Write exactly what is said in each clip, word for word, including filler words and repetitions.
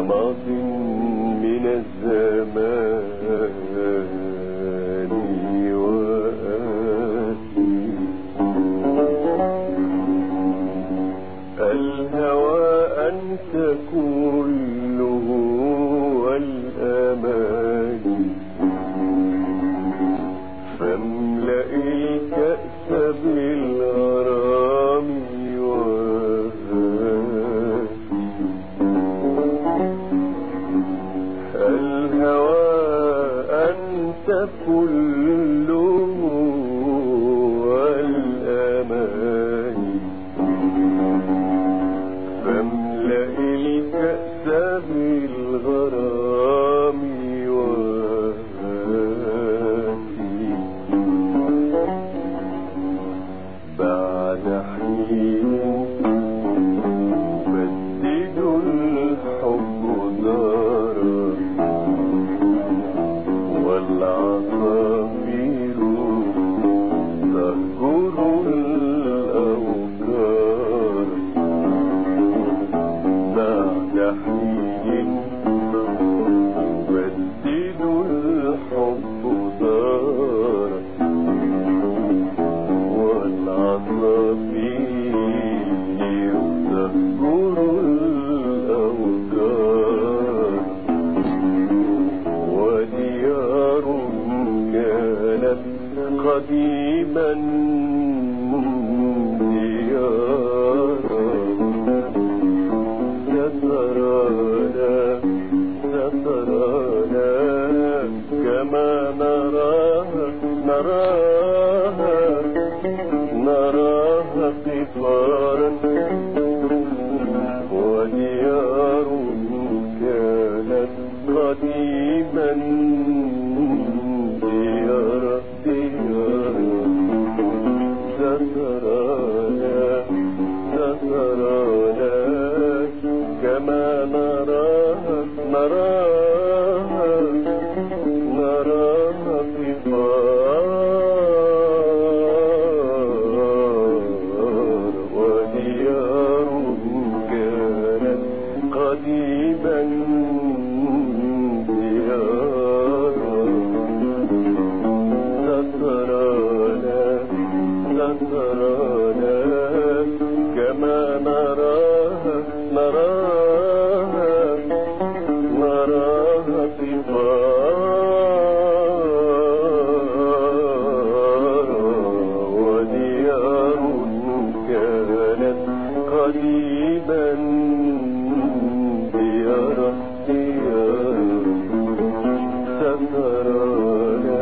كماض من الزمان وآتي. الهوى أنت كله والأماني، فاملأ الكأس بالغرام وهاتي. الهوى أنت كله والأماني، فاملأ الكأس بالغرام وهاتي. بعد حين بدد الحب دارا، والعصافير تهجر الأوكار. بعد حين بدد الحب دارا، والعصافير تهجر الأوكار. وديار كانت قديما ديارا، سترانا سترانا كما نراها نراها نراها قفارا. وديار كانت قديما ديارا ديارا، سترانا سترانا كما نراها نراها نراها قفار. وديار كانت قديما ديارا، سترانا سترانا كما نراها نراها نراها قفار. وديار كانت قديما ديارا ديارا، سترانا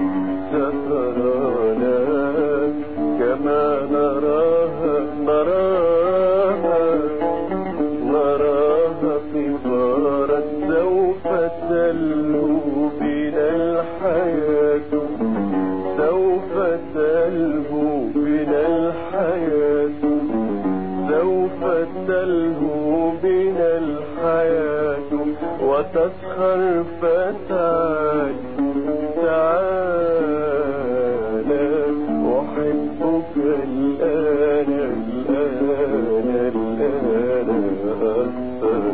سترانا كما نراها نراها نراها قفارا. سوف تلهو بنا الحياة، سوف تلهو بنا الحياة، سوف تلهو بنا الحياة. وتسخر فتعال تعالى، أحبك الآن الآن الآن أكثر.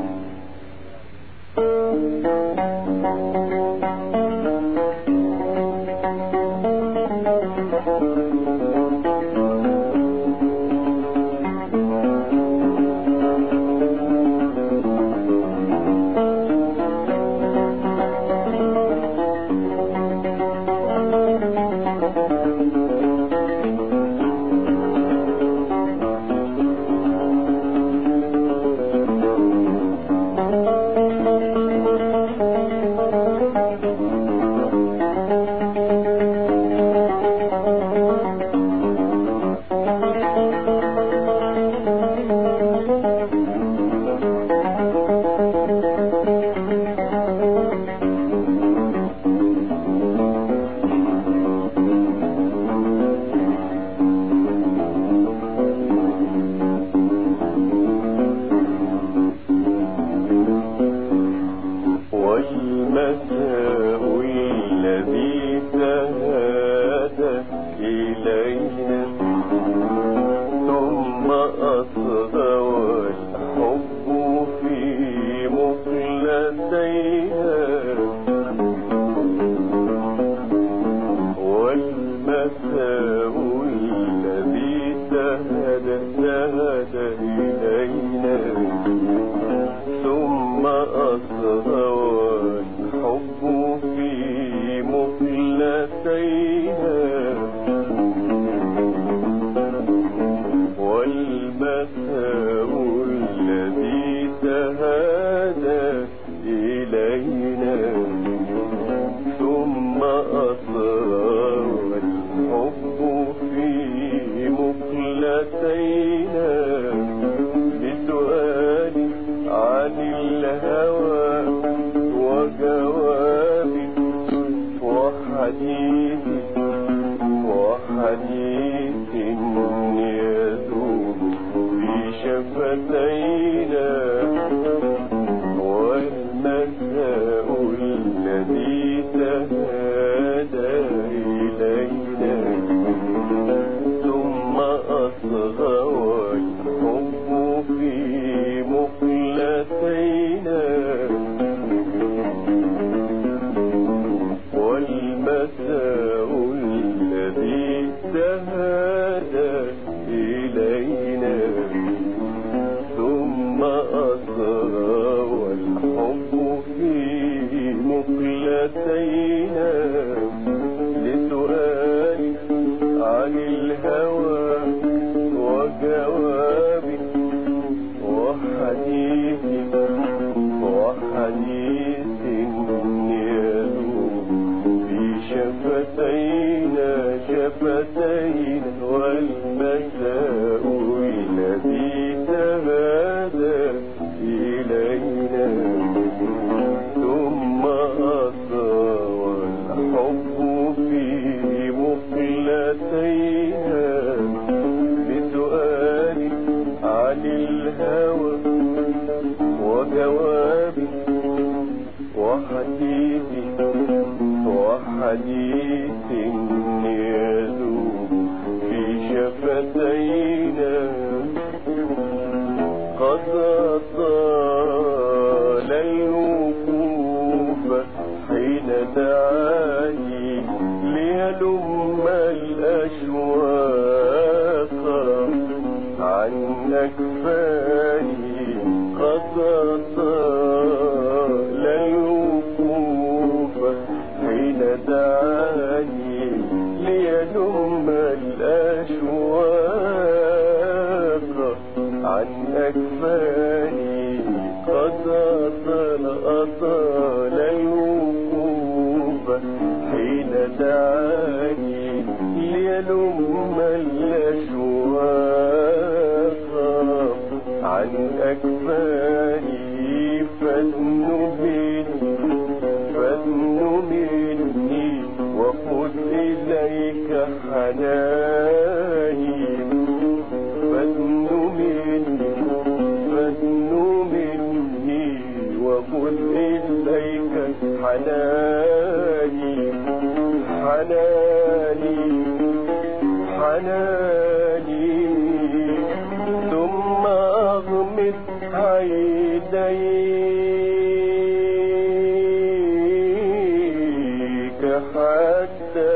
شفتينا والمساء الذي تهادى إلينا ثم أصغى والحب في مقلتينا والمساء الذي تهادى إلينا ثم أصغى والحب في مقلتينا لسؤال عن الهوى وجوابي وحديث وحديث يذوب في شفتينا شفتينا والمساء الذي تهادى إلينا ثم أصغى والحب في مقلتينا بسؤال عن الهوى وجوابي وحديث وحديث يذوب في شفتينا قد طال الوقوف حين دعاني ليلم الأشواق عن أكفاني قد طال الوقوف حين دعاني ليلم الأشواق عن أكفاني قد أطال أطال الوقوف حين دعاني ليلم الأشواق عن أكفاني فادن مني فادن مني وخذ إليك حناني فادن مني فادن مني وخذ إليك حناني حناني حناني ثم أغمض عينيك حتى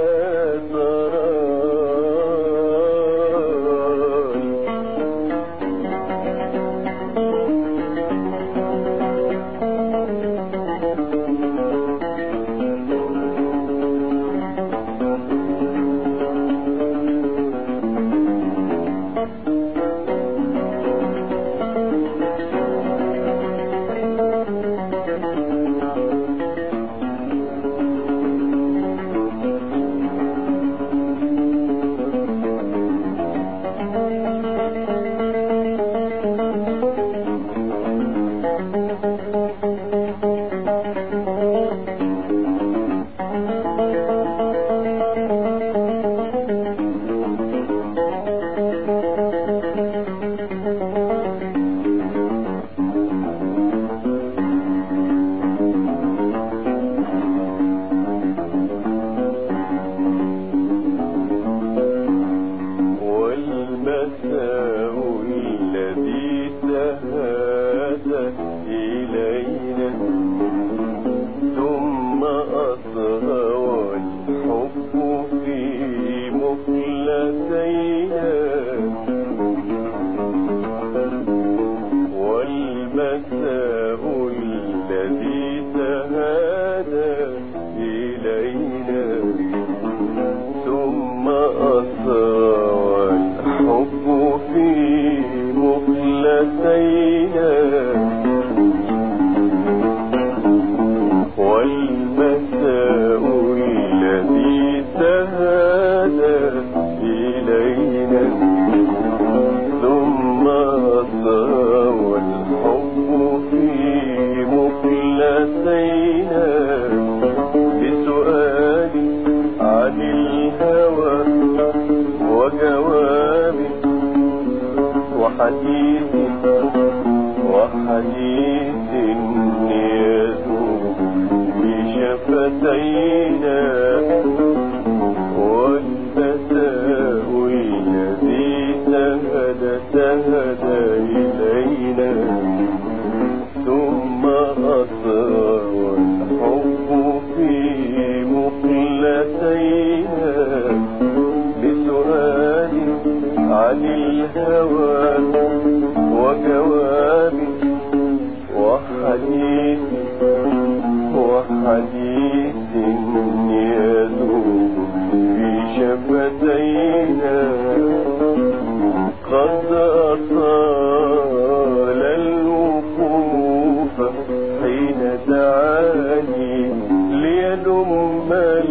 ثم أصغى والحب في وحديث يذوب بشفتينا والتساؤل الذي سهد سهد إلينا ثم أطرى والحب في مقلتينا بسؤال عن الهوى وجواب وحديث وحديث يذوب في شفتينا قد أطال الوقوف حين دعاني ليلم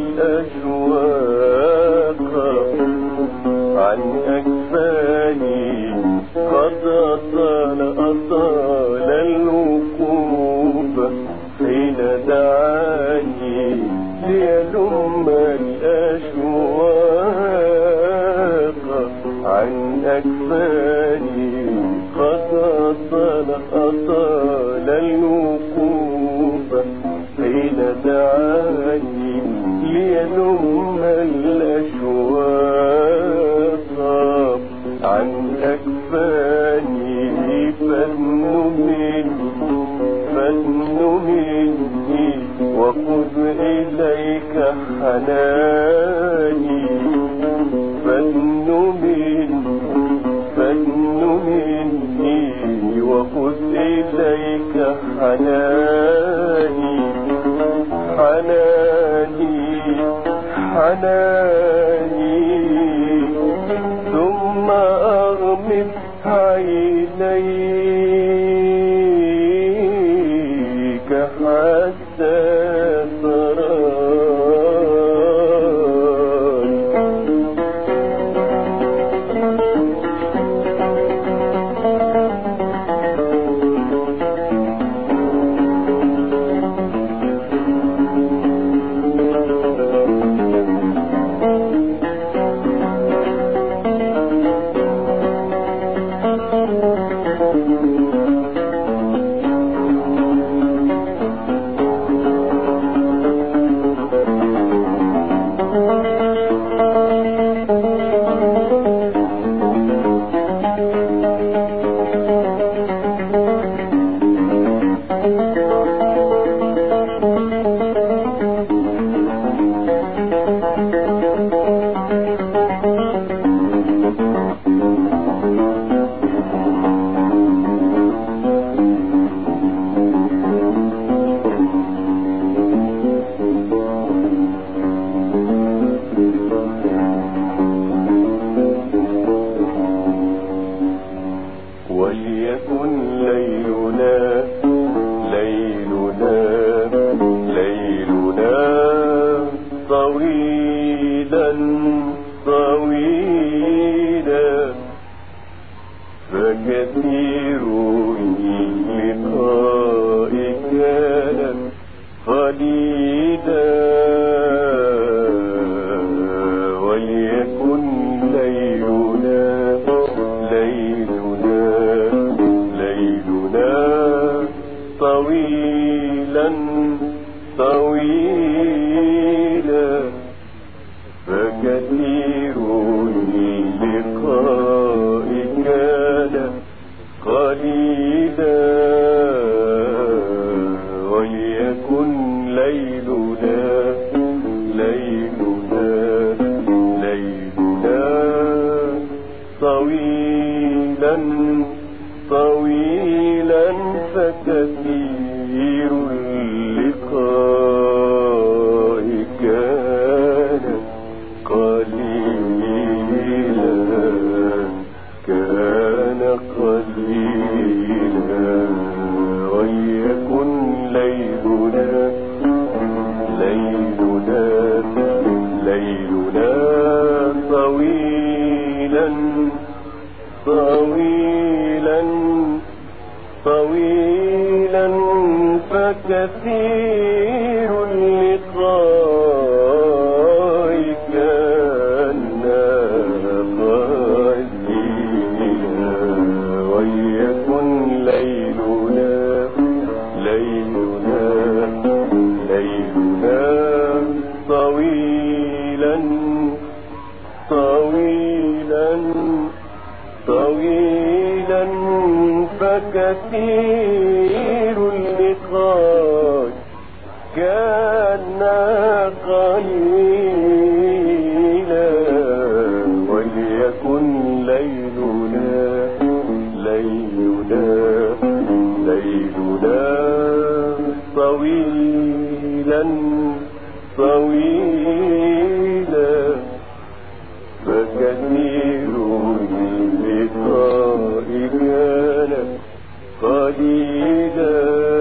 الأشواق عن أكفاني قد أطال أطال الوقوف حين دعاني ليلم الأشواق عن أكفاني قد أطال أطال الوقوف حين دعاني ليلم الأشواق عن أكفاني فادن مني فادن مني وخذ إليك حناني فادن مني فادن مني وخذ إليك حناني حناني حناني ثم أغمض عينيك حتى وليكن ليلنا ليلنا ليلنا طويلا طويلا فكثير اللقاء كان قليلا وليكن ليلنا ليلنا ليلنا طويلا طويلا فكثير اللقاء كان قليلا وليكن ليلنا ليلنا ليلنا طويلا طويلا فكثير اللقاء كان قليلا كان قليلا وليكن ليلنا ليلنا ليلنا طويلا طويلا طويلا فكثير اللقاء كان قليلا وليكن ليلنا فكثير اللقاء كان قليلا وليكن ليلنا ليلنا ليلنا طويلا طويلا فكثير اللقاء كان قليلا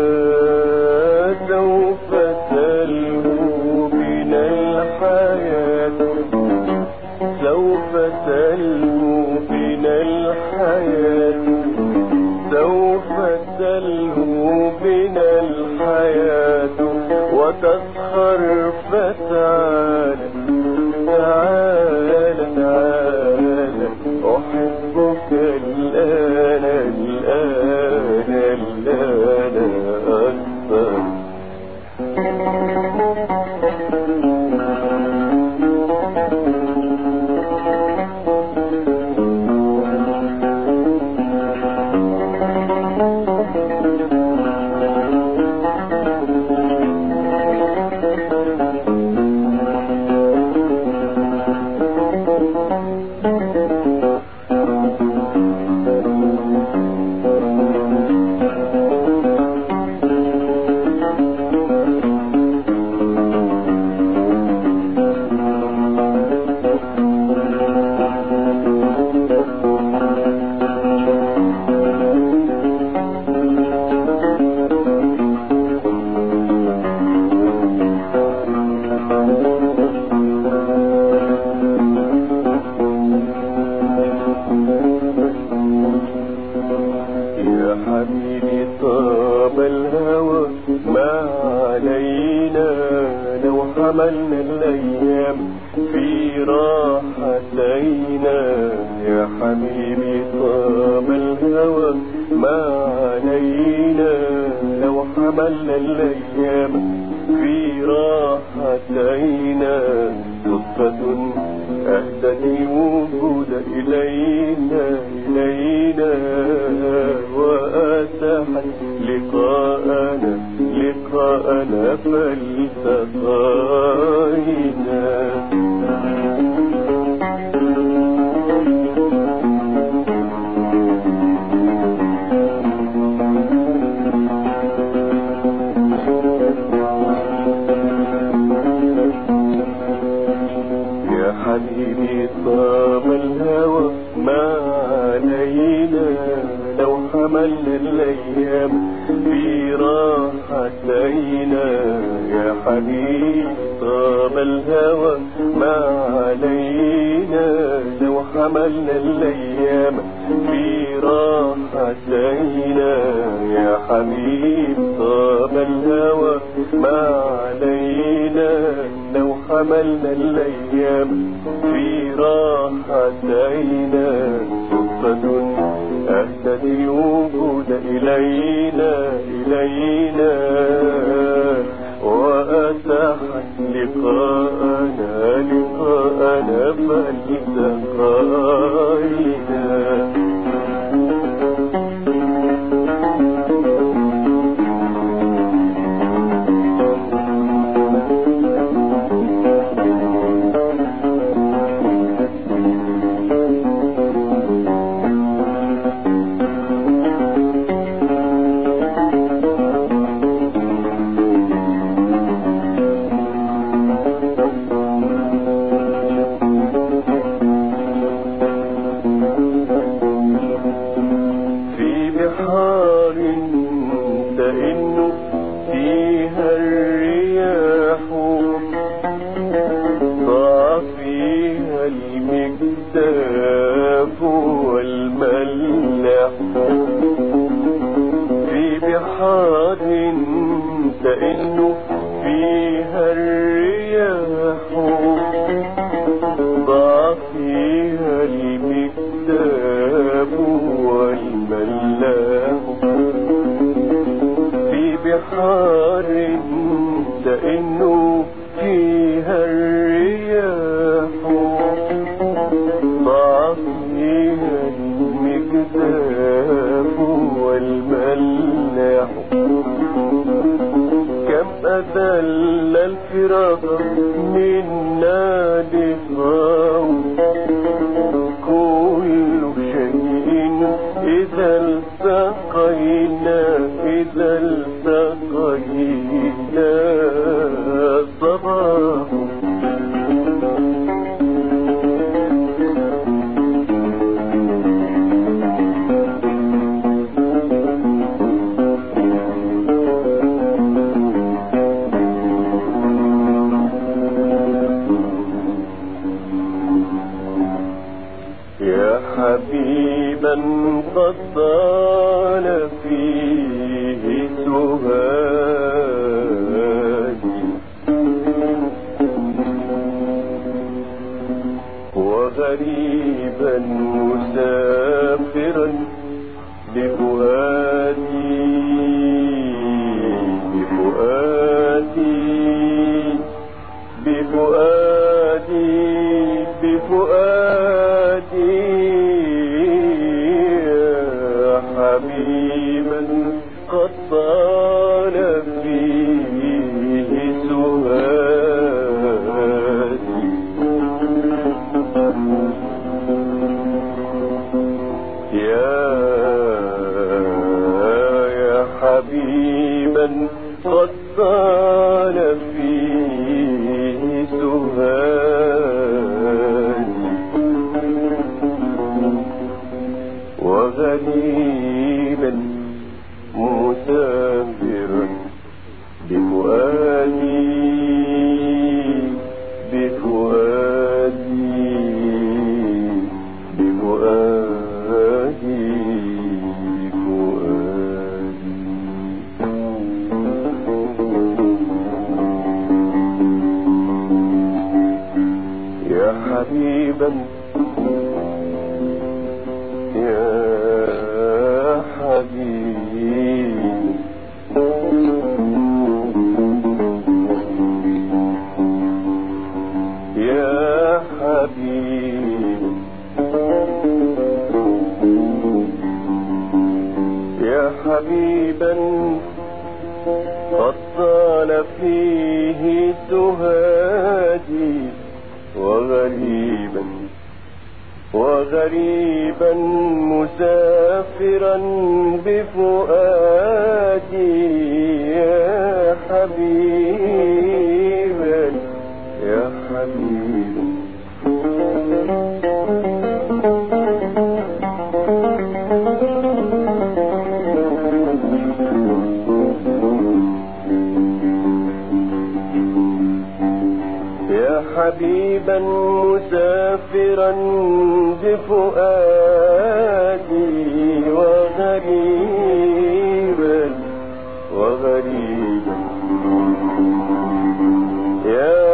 سوف تلهو بنا الحياة سوف تلهو بنا الحياة سوف تلهو بنا الحياة وتسخر فتعالى تعالى تعالى أحبك الآن الآن الآن أكثر حبيبي طاب الهوى ما علينا لو حملنا الأيام في راحتينا يا حبيبي طاب الهوى ما علينا لو حملنا الأيام في راحتينا صدفة أهدت الوجود إلينا إلينا وأتاحت لقاءنا لقاءنا فالتقينا حبيبي طاب الهوى ما علينا لو حملنا الأيام في راحتينا يا حبيبي طاب الهوى ما علينا لو حملنا الأيام في راحتينا يا حبيبي طاب الهوى ما علينا لو حملنا الأيام في راحتينا صدفة أهدت الوجود إلينا إلينا وأتاحت لقاءنا لقاءنا فالتقينا بحار تئن فيها الرياح ضاع فيها المكتاف والملاح في بحار تئن فيها الرياح ضاع فيها المكتاف والملاح في بحار تئن فيها الرياح ضاع فيها المكتاف والملاح رضى منا لقاء كل شيء إذا التقينا إذا التقينا صباح يا حبيبا قد طال فيه سهادي وغريبا مسافرا بفؤادي بفؤادي بفؤادي بفؤادي يا حبيبا قد طال فيه سهادي يا يا حبيبا قد طال فيه سهادي وغريبا مسافرا بفؤادي بفؤادي بفؤادي بفؤادي يا حبيبا يا حبيبي يا حبيبي يا حبيبا قد طال فيه سهادي وغريبا وغريبا مسافرا بفؤادي يا حبيبا يا حبيبا يا حبيبا مسافرا بفؤادي وغريبا وغريبا يا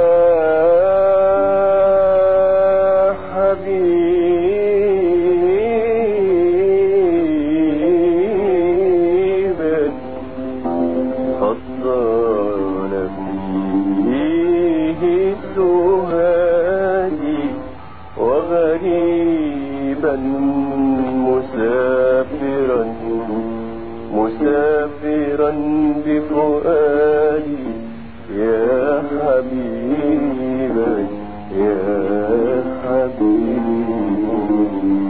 حبيبا قد طال فيه سهادي وغريبا مسافرا مسافرا بفؤادي يا حبيبا يا حبيبا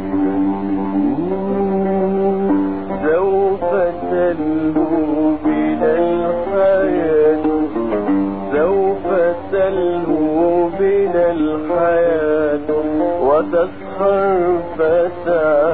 سوف تلهو بنا الحياة سوف تلهو بنا الحياة وتسخر فتعالى